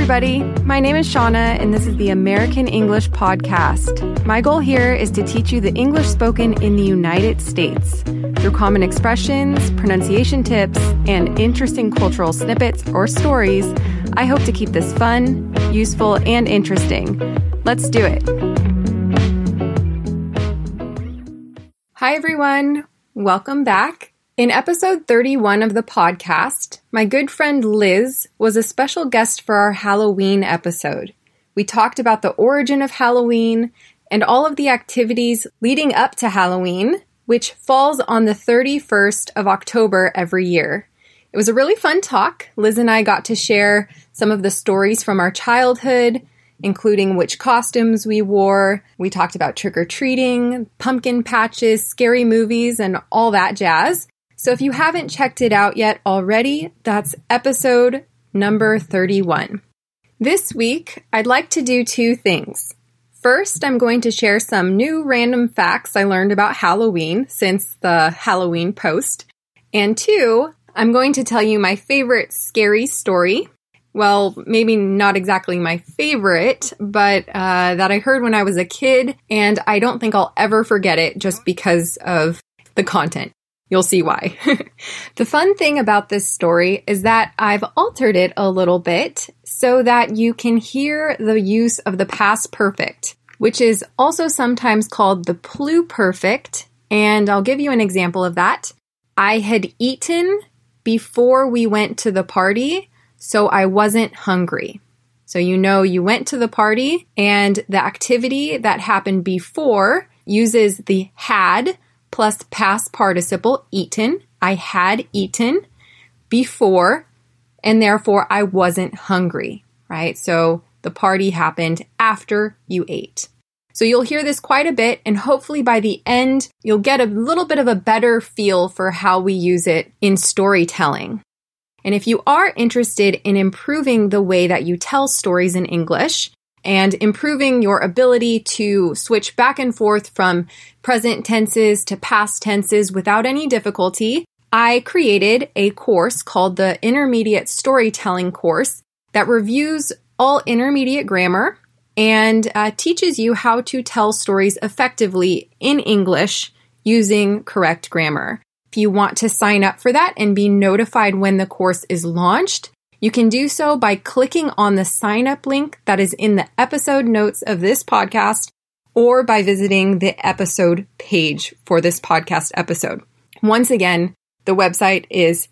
everybody. My name is Shauna, and this is the American English Podcast. My goal here is to teach you the English spoken in the United States through common expressions, pronunciation tips, and interesting cultural snippets or stories. I hope to keep this fun, useful, and interesting. Let's do it. Hi, everyone. Welcome back. In episode 31 of the podcast, my good friend Liz was a special guest for our Halloween episode. We talked about the origin of Halloween and all of the activities leading up to Halloween, which falls on the 31st of October every year. It was a really fun talk. Liz and I got to share some of the stories from our childhood, including which costumes we wore. We talked about trick-or-treating, pumpkin patches, scary movies, and all that jazz. So if you haven't checked it out yet already, that's episode number 31. This week, I'd like to do two things. First, I'm going to share some new random facts I learned about Halloween since the Halloween post. And two, I'm going to tell you my favorite scary story. Well, maybe not exactly my favorite, but that I heard when I was a kid, and I don't think I'll ever forget it just because of the content. You'll see why. The fun thing about this story is that I've altered it a little bit so that you can hear the use of the past perfect, which is also sometimes called the pluperfect, and I'll give you an example of that. I had eaten before we went to the party, so I wasn't hungry. So you went to the party, and the activity that happened before uses the had plus past participle eaten. I had eaten before, and therefore I wasn't hungry, right? So the party happened after you ate. So you'll hear this quite a bit, and hopefully by the end, you'll get a little bit of a better feel for how we use it in storytelling. And if you are interested in improving the way that you tell stories in English, and improving your ability to switch back and forth from present tenses to past tenses without any difficulty, I created a course called the Intermediate Storytelling course that reviews all intermediate grammar and teaches you how to tell stories effectively in English using correct grammar. If you want to sign up for that and be notified when the course is launched, you can do so by clicking on the sign up link that is in the episode notes of this podcast or by visiting the episode page for this podcast episode. Once again, the website is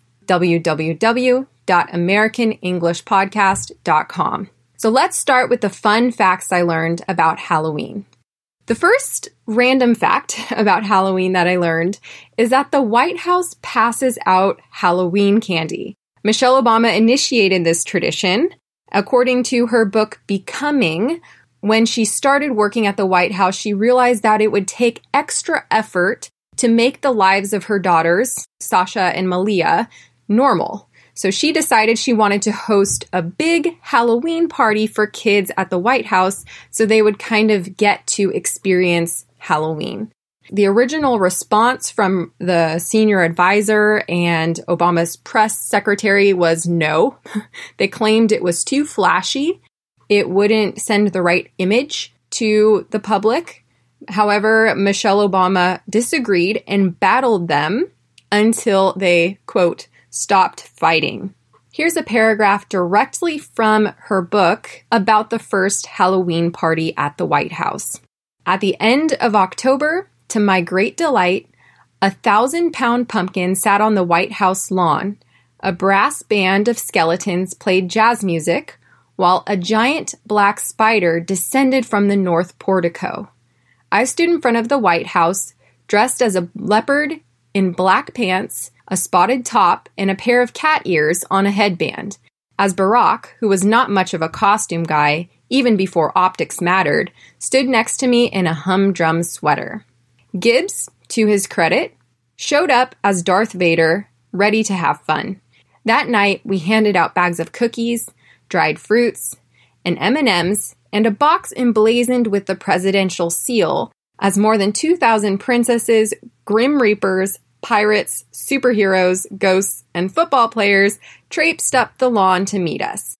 www.americanenglishpodcast.com. So let's start with the fun facts I learned about Halloween. The first random fact about Halloween that I learned is that the White House passes out Halloween candy. Michelle Obama initiated this tradition. According to her book, Becoming, when she started working at the White House, she realized that it would take extra effort to make the lives of her daughters, Sasha and Malia, normal. So she decided she wanted to host a big Halloween party for kids at the White House so they would kind of get to experience Halloween. The original response from the senior advisor and Obama's press secretary was no. They claimed it was too flashy. It wouldn't send the right image to the public. However, Michelle Obama disagreed and battled them until they, quote, stopped fighting. Here's a paragraph directly from her book about the first Halloween party at the White House. At the end of October, to my great delight, 1,000-pound pumpkin sat on the White House lawn. A brass band of skeletons played jazz music, while a giant black spider descended from the north portico. I stood in front of the White House, dressed as a leopard in black pants, a spotted top, and a pair of cat ears on a headband, as Barack, who was not much of a costume guy, even before optics mattered, stood next to me in a humdrum sweater. Gibbs, to his credit, showed up as Darth Vader, ready to have fun. That night, we handed out bags of cookies, dried fruits, and M&Ms, and a box emblazoned with the presidential seal, as more than 2,000 princesses, Grim Reapers, pirates, superheroes, ghosts, and football players traipsed up the lawn to meet us.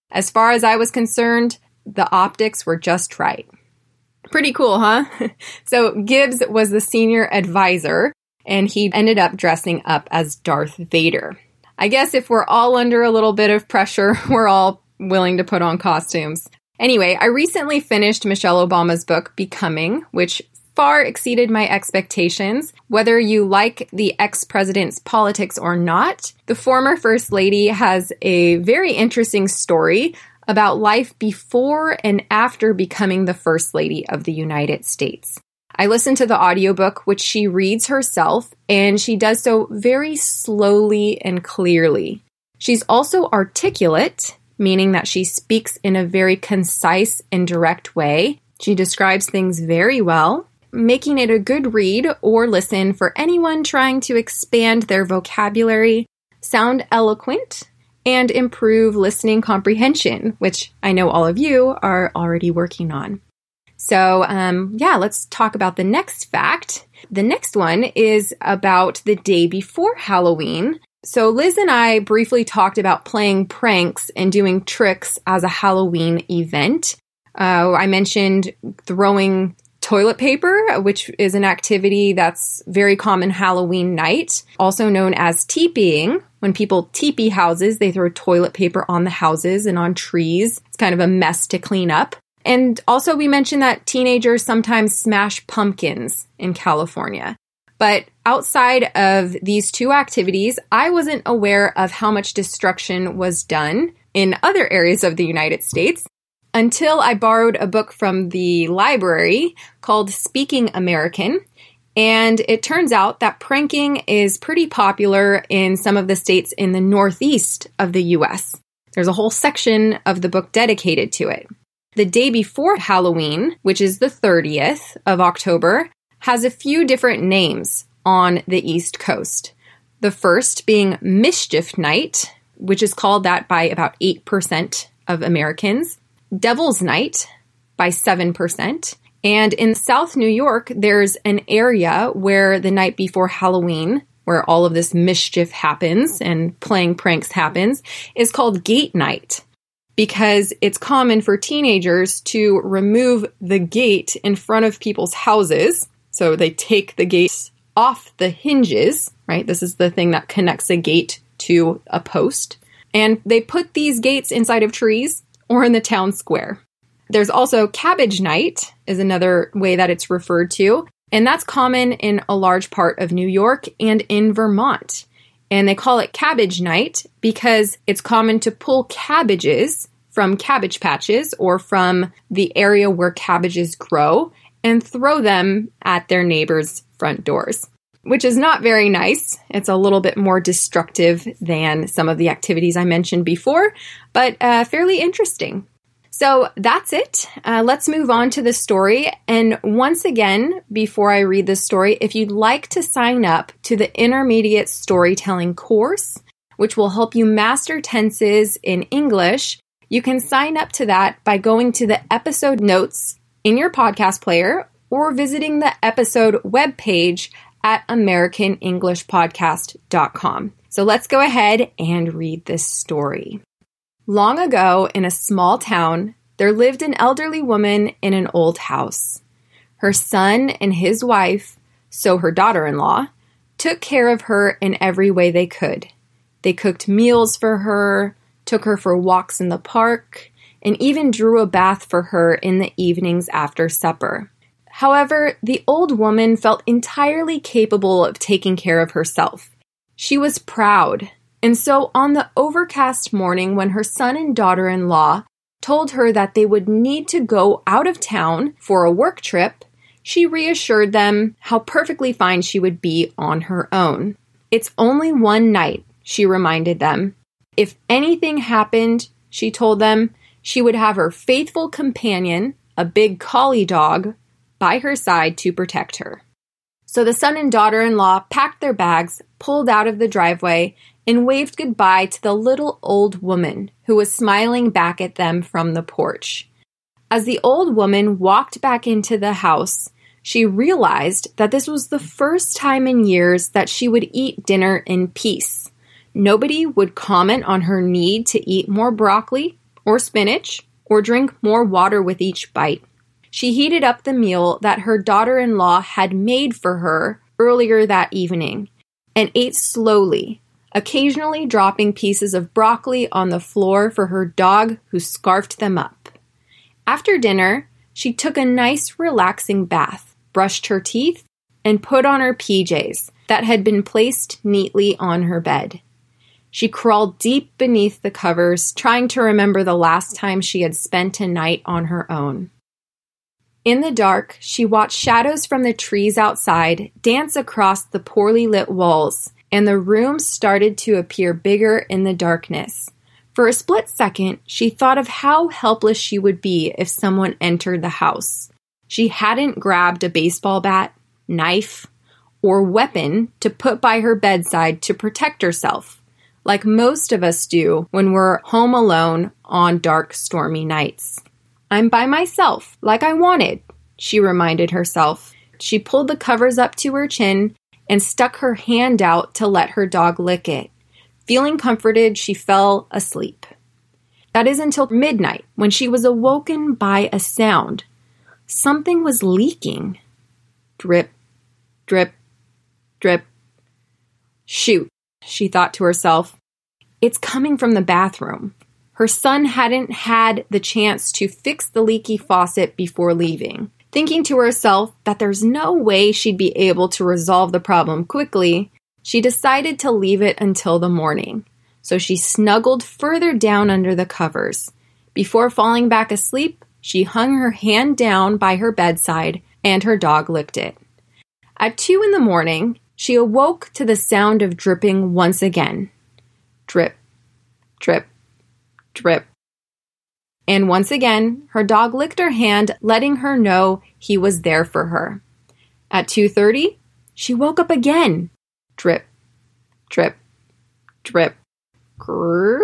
As far as I was concerned, the optics were just right. Pretty cool, huh? So Gibbs was the senior advisor, and he ended up dressing up as Darth Vader. I guess if we're all under a little bit of pressure, we're all willing to put on costumes. Anyway, I recently finished Michelle Obama's book, Becoming, which far exceeded my expectations. Whether you like the ex-president's politics or not, the former First Lady has a very interesting story about life before and after becoming the First Lady of the United States. I listened to the audiobook, which she reads herself, and she does so very slowly and clearly. She's also articulate, meaning that she speaks in a very concise and direct way. She describes things very well, making it a good read or listen for anyone trying to expand their vocabulary, sound eloquent, and improve listening comprehension, which I know all of you are already working on. So, let's talk about the next fact. The next one is about the day before Halloween. So Liz and I briefly talked about playing pranks and doing tricks as a Halloween event. I mentioned throwing toilet paper, which is an activity that's very common Halloween night, also known as teepeeing. When people teepee houses, they throw toilet paper on the houses and on trees. It's kind of a mess to clean up. And also we mentioned that teenagers sometimes smash pumpkins in California. But outside of these two activities, I wasn't aware of how much destruction was done in other areas of the United States until I borrowed a book from the library called Speaking American. And it turns out that pranking is pretty popular in some of the states in the northeast of the U.S. There's a whole section of the book dedicated to it. The day before Halloween, which is the 30th of October, has a few different names on the East Coast. The first being Mischief Night, which is called that by about 8% of Americans. Devil's Night by 7%. And in South New York, there's an area where the night before Halloween, where all of this mischief happens and playing pranks happens, is called Gate Night, because it's common for teenagers to remove the gate in front of people's houses. So they take the gates off the hinges, right? This is the thing that connects a gate to a post. And they put these gates inside of trees or in the town square. There's also Cabbage Night is another way that it's referred to. And that's common in a large part of New York and in Vermont. And they call it Cabbage Night because it's common to pull cabbages from cabbage patches or from the area where cabbages grow and throw them at their neighbors' front doors, which is not very nice. It's a little bit more destructive than some of the activities I mentioned before, but fairly interesting. So that's it. Let's move on to the story. And once again, before I read this story, if you'd like to sign up to the Intermediate Storytelling course, which will help you master tenses in English, you can sign up to that by going to the episode notes in your podcast player or visiting the episode webpage at AmericanEnglishPodcast.com. So let's go ahead and read this story. Long ago, in a small town, there lived an elderly woman in an old house. Her son and his wife, so her daughter-in-law, took care of her in every way they could. They cooked meals for her, took her for walks in the park, and even drew a bath for her in the evenings after supper. However, the old woman felt entirely capable of taking care of herself. She was proud. And so on the overcast morning when her son and daughter-in-law told her that they would need to go out of town for a work trip, she reassured them how perfectly fine she would be on her own. It's only one night, she reminded them. If anything happened, she told them, she would have her faithful companion, a big collie dog, by her side to protect her. So the son and daughter-in-law packed their bags, pulled out of the driveway, and waved goodbye to the little old woman who was smiling back at them from the porch. As the old woman walked back into the house, she realized that this was the first time in years that she would eat dinner in peace. Nobody would comment on her need to eat more broccoli or spinach, or drink more water with each bite. She heated up the meal that her daughter-in-law had made for her earlier that evening and ate slowly, occasionally dropping pieces of broccoli on the floor for her dog, who scarfed them up. After dinner, she took a nice relaxing bath, brushed her teeth, and put on her PJs that had been placed neatly on her bed. She crawled deep beneath the covers, trying to remember the last time she had spent a night on her own. In the dark, she watched shadows from the trees outside dance across the poorly lit walls, and the room started to appear bigger in the darkness. For a split second, she thought of how helpless she would be if someone entered the house. She hadn't grabbed a baseball bat, knife, or weapon to put by her bedside to protect herself, like most of us do when we're home alone on dark, stormy nights. I'm by myself, like I wanted, she reminded herself. She pulled the covers up to her chin and stuck her hand out to let her dog lick it. Feeling comforted, she fell asleep. That is until midnight, when she was awoken by a sound. Something was leaking. Drip, drip, drip. Shoot, she thought to herself. It's coming from the bathroom. Her son hadn't had the chance to fix the leaky faucet before leaving. Thinking to herself that there's no way she'd be able to resolve the problem quickly, she decided to leave it until the morning. So she snuggled further down under the covers. Before falling back asleep, she hung her hand down by her bedside and her dog licked it. At 2 a.m, she awoke to the sound of dripping once again. Drip, drip, drip. And once again, her dog licked her hand, letting her know he was there for her. At 2:30, she woke up again. Drip, drip, drip. Grrr.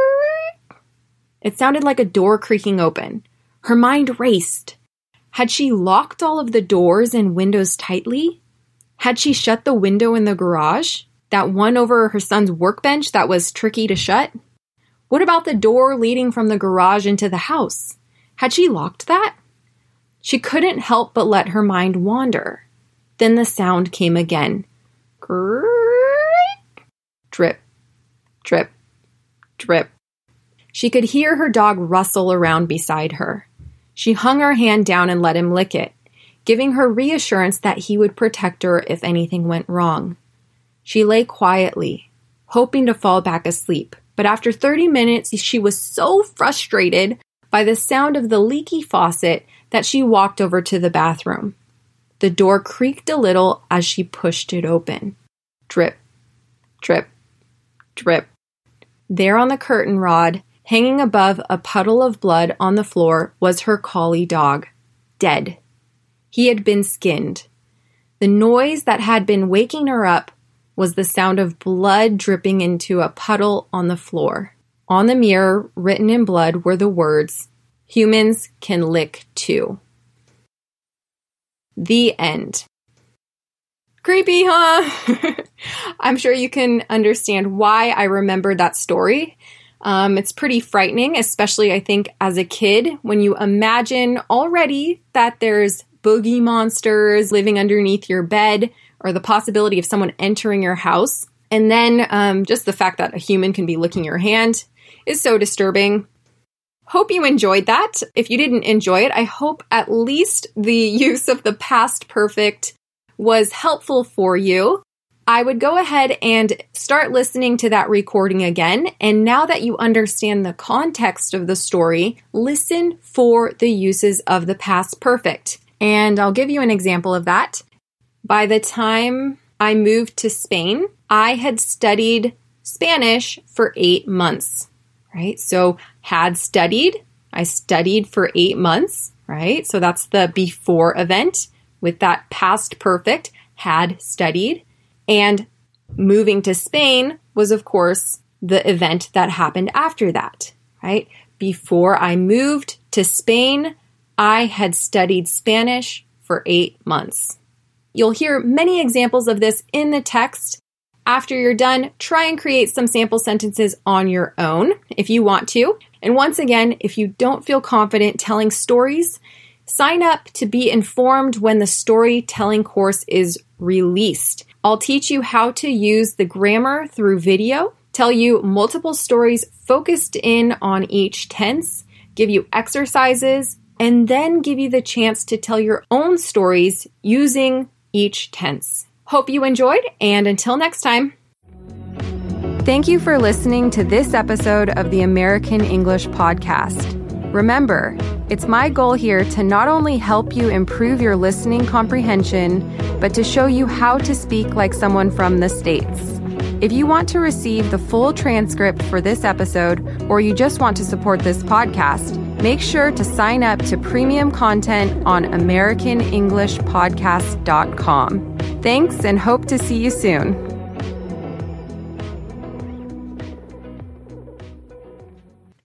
It sounded like a door creaking open. Her mind raced. Had she locked all of the doors and windows tightly? Had she shut the window in the garage? That one over her son's workbench that was tricky to shut? What about the door leading from the garage into the house? Had she locked that? She couldn't help but let her mind wander. Then the sound came again. Grrr. Drip, drip, drip. She could hear her dog rustle around beside her. She hung her hand down and let him lick it, giving her reassurance that he would protect her if anything went wrong. She lay quietly, hoping to fall back asleep. But after 30 minutes, she was so frustrated by the sound of the leaky faucet that she walked over to the bathroom. The door creaked a little as she pushed it open. Drip, drip, drip. There on the curtain rod, hanging above a puddle of blood on the floor, was her collie dog, dead. He had been skinned. The noise that had been waking her up was the sound of blood dripping into a puddle on the floor. On the mirror, written in blood, were the words, "Humans can lick too." The end. Creepy, huh? I'm sure you can understand why I remembered that story. It's pretty frightening, especially I think as a kid, when you imagine already that there's boogie monsters living underneath your bed, or the possibility of someone entering your house. And then just the fact that a human can be licking your hand is so disturbing. Hope you enjoyed that. If you didn't enjoy it, I hope at least the use of the past perfect was helpful for you. I would go ahead and start listening to that recording again. And now that you understand the context of the story, listen for the uses of the past perfect. And I'll give you an example of that. By the time I moved to Spain, I had studied Spanish for 8 months, right? So I studied for 8 months, right? So that's the before event with that past perfect, had studied. And moving to Spain was, of course, the event that happened after that, right? Before I moved to Spain, I had studied Spanish for 8 months. You'll hear many examples of this in the text, After you're done, try and create some sample sentences on your own if you want to. And once again, if you don't feel confident telling stories, sign up to be informed when the storytelling course is released. I'll teach you how to use the grammar through video, tell you multiple stories focused in on each tense, give you exercises, and then give you the chance to tell your own stories using each tense. Hope you enjoyed, and until next time. Thank you for listening to this episode of the American English Podcast. Remember, it's my goal here to not only help you improve your listening comprehension, but to show you how to speak like someone from the States. If you want to receive the full transcript for this episode, or you just want to support this podcast, make sure to sign up to premium content on AmericanEnglishPodcast.com. Thanks, and hope to see you soon.